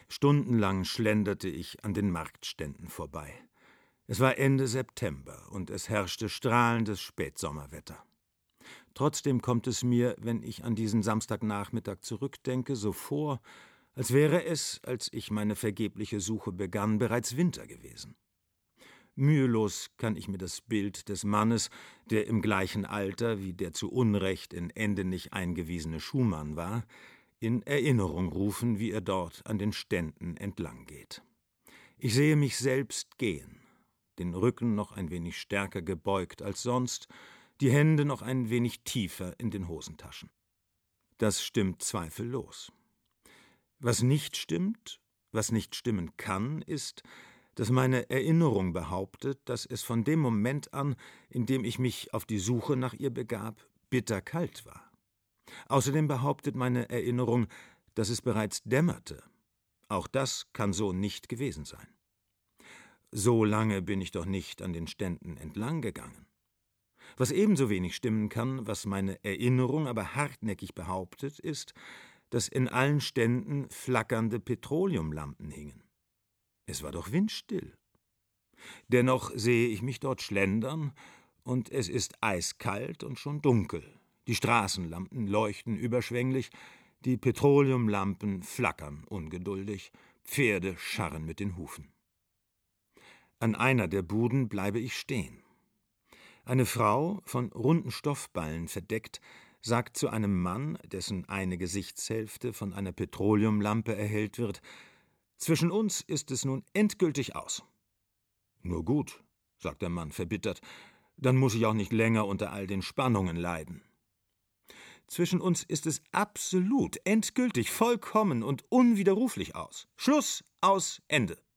Stundenlang schlenderte ich an den Marktständen vorbei. Es war Ende September und es herrschte strahlendes Spätsommerwetter. Trotzdem kommt es mir, wenn ich an diesen Samstagnachmittag zurückdenke, so vor, als wäre es, als ich meine vergebliche Suche begann, bereits Winter gewesen. Mühelos kann ich mir das Bild des Mannes, der im gleichen Alter wie der zu Unrecht in Endenich eingewiesene Schumann war, in Erinnerung rufen, wie er dort an den Ständen entlang geht. Ich sehe mich selbst gehen, den Rücken noch ein wenig stärker gebeugt als sonst, die Hände noch ein wenig tiefer in den Hosentaschen. Das stimmt zweifellos. Was nicht stimmt, was nicht stimmen kann, ist, dass meine Erinnerung behauptet, dass es von dem Moment an, in dem ich mich auf die Suche nach ihr begab, bitterkalt war. Außerdem behauptet meine Erinnerung, dass es bereits dämmerte. Auch das kann so nicht gewesen sein. So lange bin ich doch nicht an den Ständen entlang gegangen. Was ebenso wenig stimmen kann, was meine Erinnerung aber hartnäckig behauptet, ist, dass in allen Ständen flackernde Petroleumlampen hingen. Es war doch windstill. Dennoch sehe ich mich dort schlendern, und es ist eiskalt und schon dunkel. Die Straßenlampen leuchten überschwänglich, die Petroleumlampen flackern ungeduldig, Pferde scharren mit den Hufen. An einer der Buden bleibe ich stehen. Eine Frau, von runden Stoffballen verdeckt, sagt zu einem Mann, dessen eine Gesichtshälfte von einer Petroleumlampe erhellt wird: »Zwischen uns ist es nun endgültig aus.« »Nur gut«, sagt der Mann verbittert, »dann muss ich auch nicht länger unter all den Spannungen leiden.« »Zwischen uns ist es absolut, endgültig, vollkommen und unwiderruflich aus. Schluss, aus, Ende.«